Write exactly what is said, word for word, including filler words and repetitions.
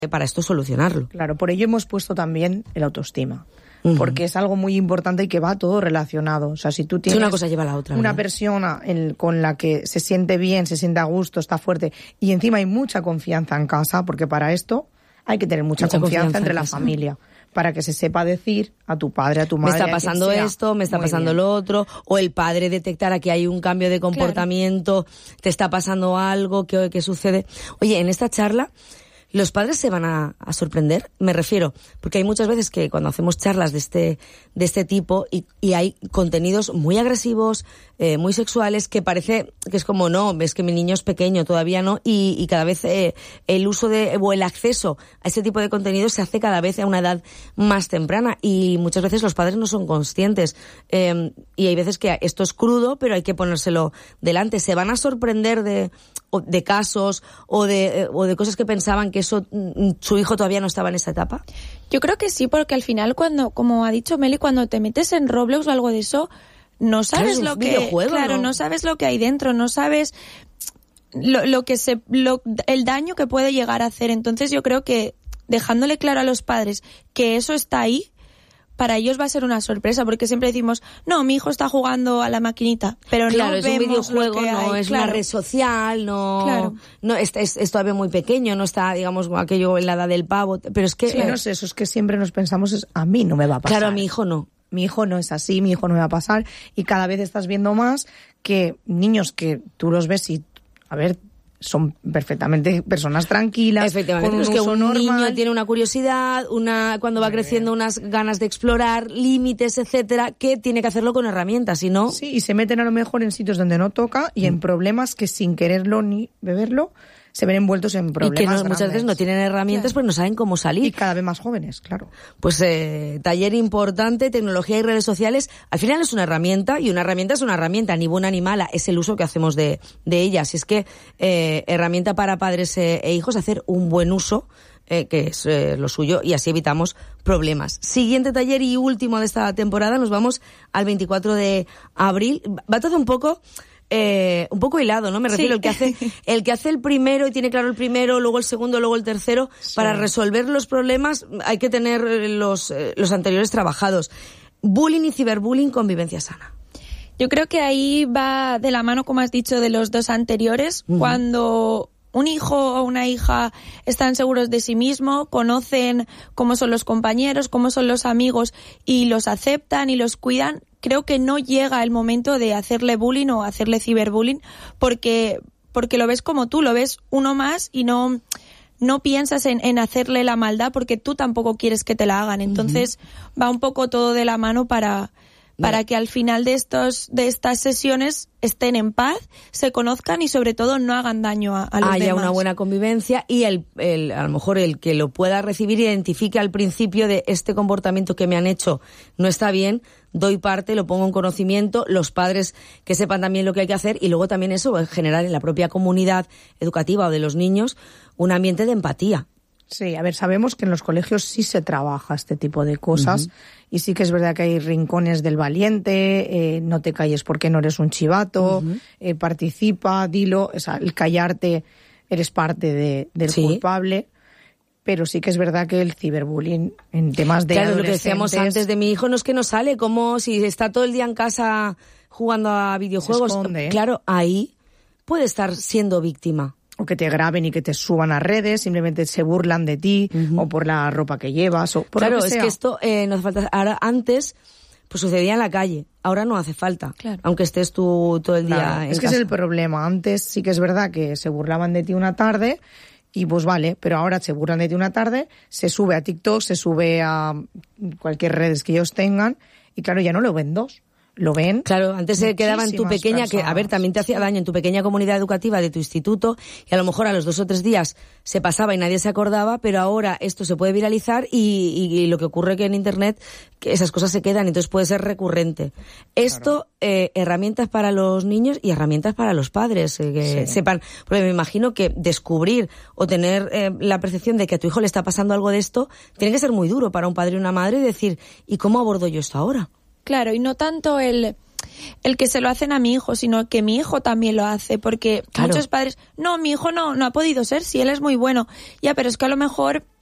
para esto solucionarlo. Claro, por ello hemos puesto también el autoestima. Uh-huh. Porque es algo muy importante y que va todo relacionado. O sea, si tú tienes una cosa lleva a la otra, una ¿verdad? persona en, con la que se siente bien, se siente a gusto, está fuerte, y encima hay mucha confianza en casa, porque para esto hay que tener mucha, mucha confianza, confianza entre en la casa. familia, para que se sepa decir a tu padre, a tu madre, me está pasando esto, me está Muy pasando bien. lo otro, o el padre detectara que hay un cambio de comportamiento, claro. te está pasando algo, ¿qué, qué sucede? Oye, en esta charla, ¿los padres se van a, a sorprender? Me refiero, porque hay muchas veces que cuando hacemos charlas de este de este tipo y, y hay contenidos muy agresivos, eh, muy sexuales, que parece que es como, no, ves que mi niño es pequeño, todavía no, y, y cada vez eh, el uso de o el acceso a este tipo de contenidos se hace cada vez a una edad más temprana y muchas veces los padres no son conscientes. Eh, y hay veces que esto es crudo, pero hay que ponérselo delante. ¿Se van a sorprender de, de casos o de, o de cosas que pensaban que eso su hijo todavía no estaba en esa etapa? Yo creo que sí, porque al final, cuando, como ha dicho Meli, cuando te metes en Roblox o algo de eso, no sabes claro, lo que, claro, ¿no? no sabes lo que hay dentro, no sabes lo, lo que se, lo, el daño que puede llegar a hacer. Entonces yo creo que dejándole claro a los padres que eso está ahí, para ellos va a ser una sorpresa, porque siempre decimos, no, mi hijo está jugando a la maquinita, pero claro, no es vemos un videojuego, lo que no hay. es claro. una red social, no, claro. no es, es, es todavía muy pequeño, no está, digamos, aquello en la edad del pavo, pero es que... Sí, eh, no sé, eso es que siempre nos pensamos, es, a mí no me va a pasar. Claro, a mi hijo no. Mi hijo no es así, mi hijo no me va a pasar, y cada vez estás viendo más que niños que tú los ves y, a ver, son perfectamente personas tranquilas. Efectivamente, con un es que un normal. niño tiene una curiosidad, una cuando va creciendo unas ganas de explorar, límites, etcétera, que tiene que hacerlo con herramientas, si no... Sí, y se meten a lo mejor en sitios donde no toca y mm. en problemas que sin quererlo ni beberlo se ven envueltos en problemas y que no, grandes. Muchas veces no tienen herramientas, claro. porque no saben cómo salir. Y cada vez más jóvenes, claro. Pues eh, taller importante, tecnología y redes sociales. Al final es una herramienta, y una herramienta es una herramienta, ni buena ni mala, es el uso que hacemos de, de ellas. Es que eh, herramienta para padres eh, e hijos, hacer un buen uso, eh, que es eh, lo suyo, y así evitamos problemas. Siguiente taller y último de esta temporada, nos vamos al veinticuatro de abril. Va todo un poco... Eh, un poco hilado, ¿no? Me refiero, sí. el que hace el que hace el primero y tiene claro el primero, luego el segundo, luego el tercero. Sí. Para resolver los problemas hay que tener los, eh, los anteriores trabajados. Bullying y ciberbullying, convivencia sana. Yo creo que ahí va de la mano, como has dicho, de los dos anteriores. Uh-huh. Cuando un hijo o una hija están seguros de sí mismo, conocen cómo son los compañeros, cómo son los amigos y los aceptan y los cuidan, creo que no llega el momento de hacerle bullying o hacerle ciberbullying, porque porque lo ves como tú, lo ves uno más y no no piensas en, en hacerle la maldad porque tú tampoco quieres que te la hagan. Entonces uh-huh. va un poco todo de la mano para para que al final de estos de estas sesiones estén en paz, se conozcan y sobre todo no hagan daño a, a los haya demás. Una buena convivencia y el, el a lo mejor el que lo pueda recibir identifique al principio de este comportamiento que me han hecho no está bien, doy parte, lo pongo en conocimiento, los padres que sepan también lo que hay que hacer y luego también eso, generar en la propia comunidad educativa o de los niños un ambiente de empatía. Sí, a ver, sabemos que en los colegios sí se trabaja este tipo de cosas uh-huh. y sí que es verdad que hay rincones del valiente, eh, no te calles porque no eres un chivato, uh-huh. eh, participa, dilo, o sea, el callarte eres parte de, del sí. culpable, pero sí que es verdad que el ciberbullying en temas de claro, adolescentes... Claro, lo que decíamos antes de mi hijo no es que no sale, como si está todo el día en casa jugando a videojuegos, se esconde, ¿eh? Claro, ahí puede estar siendo víctima. O que te graben y que te suban a redes, simplemente se burlan de ti, uh-huh. o por la ropa que llevas, o por claro, lo que es sea. que esto eh, no hace falta. Ahora, antes, pues sucedía en la calle, ahora no hace falta, claro. aunque estés tú todo el día claro, en es que casa. Es el problema. Antes sí que es verdad que se burlaban de ti una tarde, y pues vale, pero ahora se burlan de ti una tarde, se sube a TikTok, se sube a cualquier redes que ellos tengan, y claro, ya no lo ven dos. Lo ven. Claro, antes se quedaba en tu pequeña, personas. que a ver, también te hacía daño en tu pequeña comunidad educativa de tu instituto y a lo mejor a los dos o tres días se pasaba y nadie se acordaba, pero ahora esto se puede viralizar y, y, y lo que ocurre que en internet, que esas cosas se quedan, entonces puede ser recurrente. Esto, claro. eh, herramientas para los niños y herramientas para los padres, eh, que sí. sepan, porque me imagino que descubrir o tener eh, la percepción de que a tu hijo le está pasando algo de esto, tiene que ser muy duro para un padre y una madre y decir, ¿y cómo abordo yo esto ahora? Claro, y no tanto el el que se lo hacen a mi hijo, sino que mi hijo también lo hace, porque claro. muchos padres, no, mi hijo no, no ha podido ser, si él es muy bueno. Ya, pero es que a lo mejor